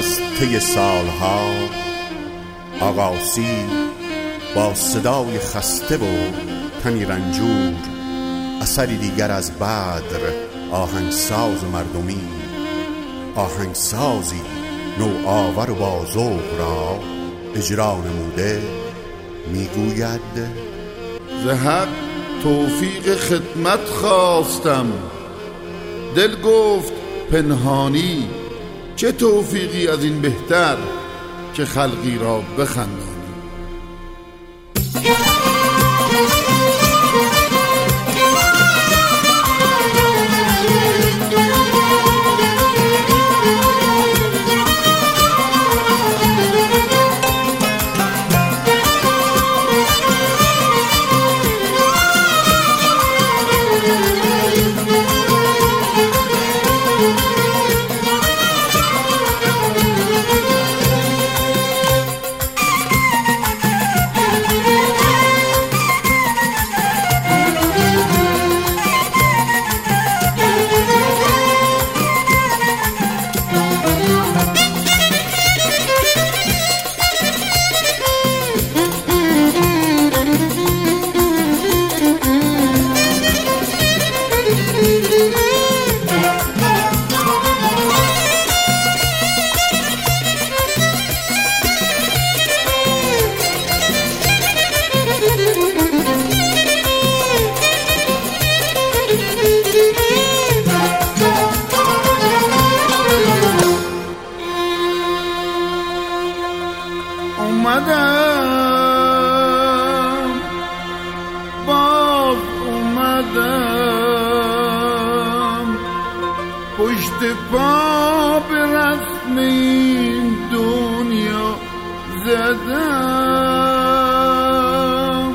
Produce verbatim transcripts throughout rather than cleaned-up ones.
از طی سالها آغاسی با صدای خسته و تنی رنجور، اثری دیگر از بدر آهنگساز مردمی، آهنگسازی نوآور و با ذوق را اجرا نموده، میگوید ز حق توفیق خدمت خواستم، دل گفت پنهانی چه توفیقی از این بهتر که خلقی را بخندانی. اومدم باز اومدم پشت پا به رسم این دنیا زدم،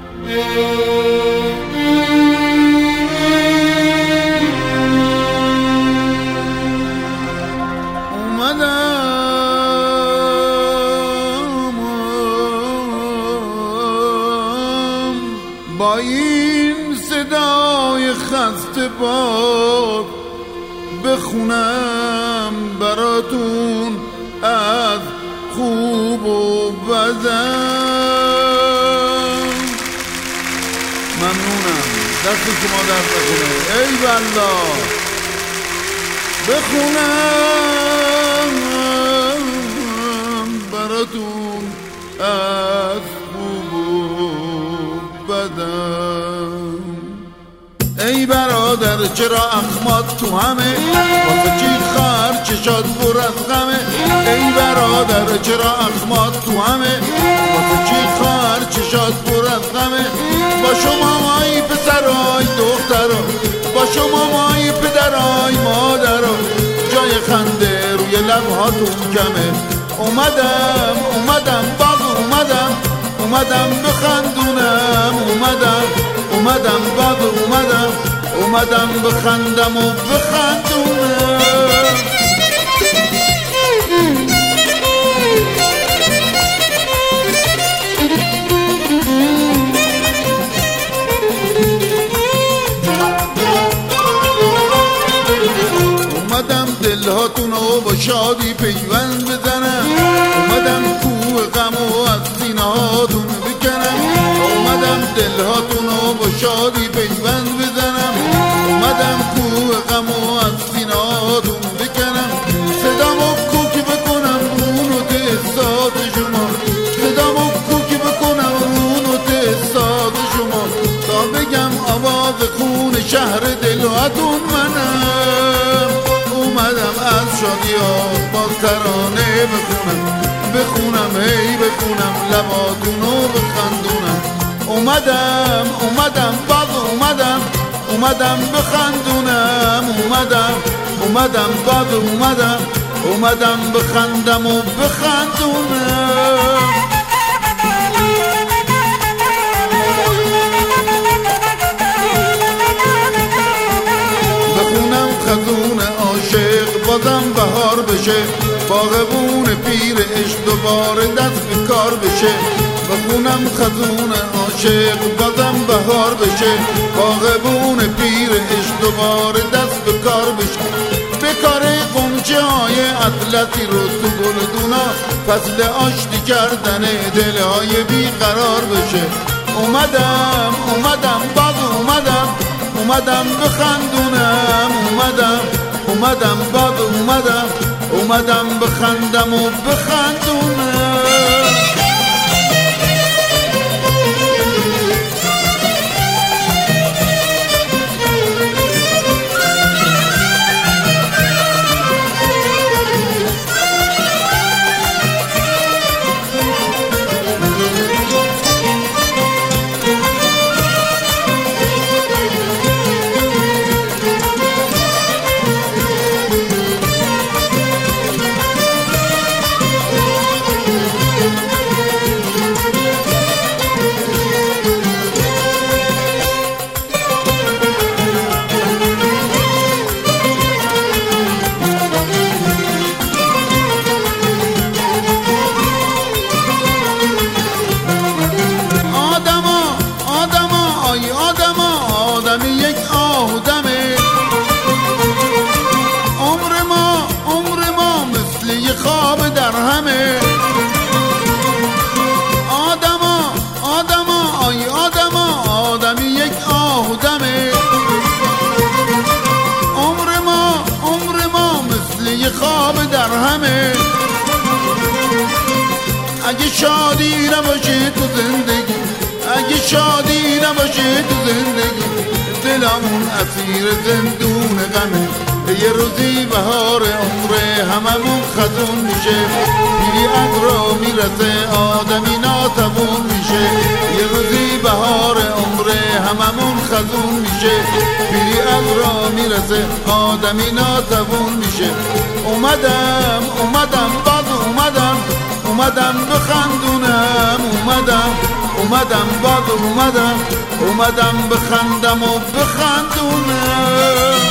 با این صدای خسته باد بخونم براتون از خوب و بدم. ممنونم، دست شما درد نکنه. ای والله بخونم براتون از خوب و بدم. ای برادر چرا اخمات تو همه، واسه چی خر چشات پر از غمه. ای برادر چرا اخمات تو همه، واسه چی خر چشات پر از غمه. با شما مایی پسرای دخترا، با شما مایی پدرای مادرا، جای خنده روی لبهاتون کمه. اومدم اومدم باز اومدم، اومدم بخندونم، اومدم اومدم باز اومدم، اومدم بخندم و بخندونم. اومدم دلهاتونو با شادی پیوند بزنم، اومدم کوه غمو از سینه هاتون بکنم. اومدم دلهاتونو با شادی پیوند بزنم، اومدم کوه غمو از سینه هاتون بکنم. صدامو کوکی بکنم رونو تحسات شما، صدامو کوکی بکنم رونو تحسات شما، تا بگم آواز خون شهر دلهاتون منم. اومدم از شادی ها با ترانه بخونم، بخونم هی بخونم لباتونو بخندونم. اومدم اومدم باز اومدم، اومدم بخندونم، اومدم اومدم باز اومدم، اومدم بخندم و بخندونم. بخونم خزون عاشق بازم بهار بشه، باغبون پیر عشق دوباره دست به کار بشه. بخونم خزون عاشق بازم بهار بشه، باغبون پیر عشق دوباره دست به کار بشه. به کار قمچه های اطلسی رو تو گلدونا فصل آشتی کردن دلهای بیقرار بشه. اومدم اومدم باز اومدم اومدم بخندونم اومدم اومدم باز اومدم اومدم بخندم و بخندونم. اگه شادی نباشه تو زندگی، اگه شادی نباشه تو زندگی، دلمون اسیر زندون غمه. یه روزی بهار عمره هممون خزون میشه، پیری عطرا میرسه آدمی ناتوون میشه. یه روزی بهار عمره هممون خزون میشه، پیری عطرا میرسه آدمی ناتوون میشه. اومدم اومدم باز اومدم اومدم بخندونم اومدم اومدم باز اومدم اومدم بخندم و بخندونم.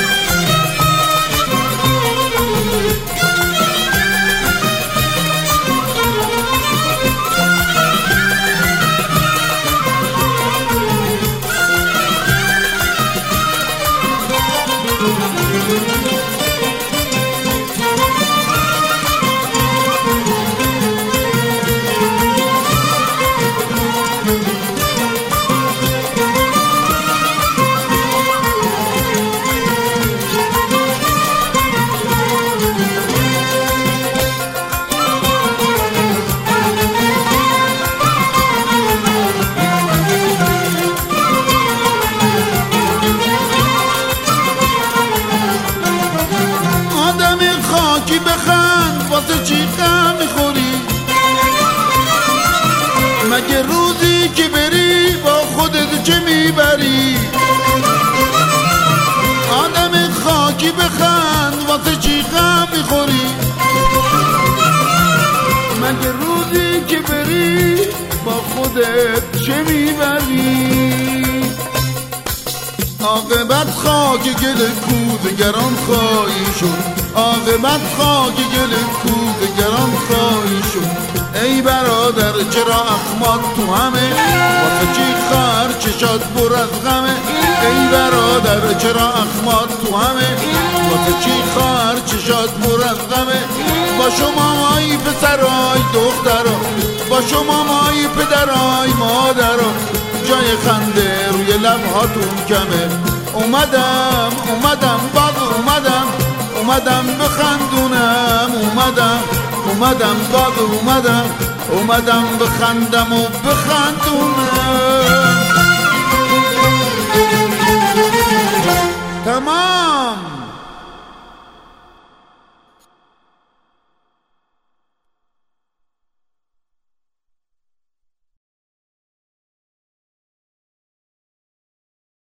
بخند واسه چی غم میخوری؟ مگه روزی که بری با خودت چه میبری؟ آدم خاکی بخند واسه چی غم میخوری؟ مگه روزی که بری با خودت چه میبری؟ عاقبت خاک گل کودگران خواهی شد، عاقبت خاک گل کودگران خواهی شد. ای برادر چرا اخمات تو همه، واسه چی خر چشات پر از غمه؟ ای برادر چرا اخمات تو همه، واسه چی خر چشات پر از غمه؟ با شما مایی پسرای دخترا، با شما مایی پدرای مادرا، جای خنده روی لبهاتون کمه. اومدم اومدم باز اومدم اومدم بخندونم اومدم اومدم باز اومدم اومدم بخندم و بخندونم.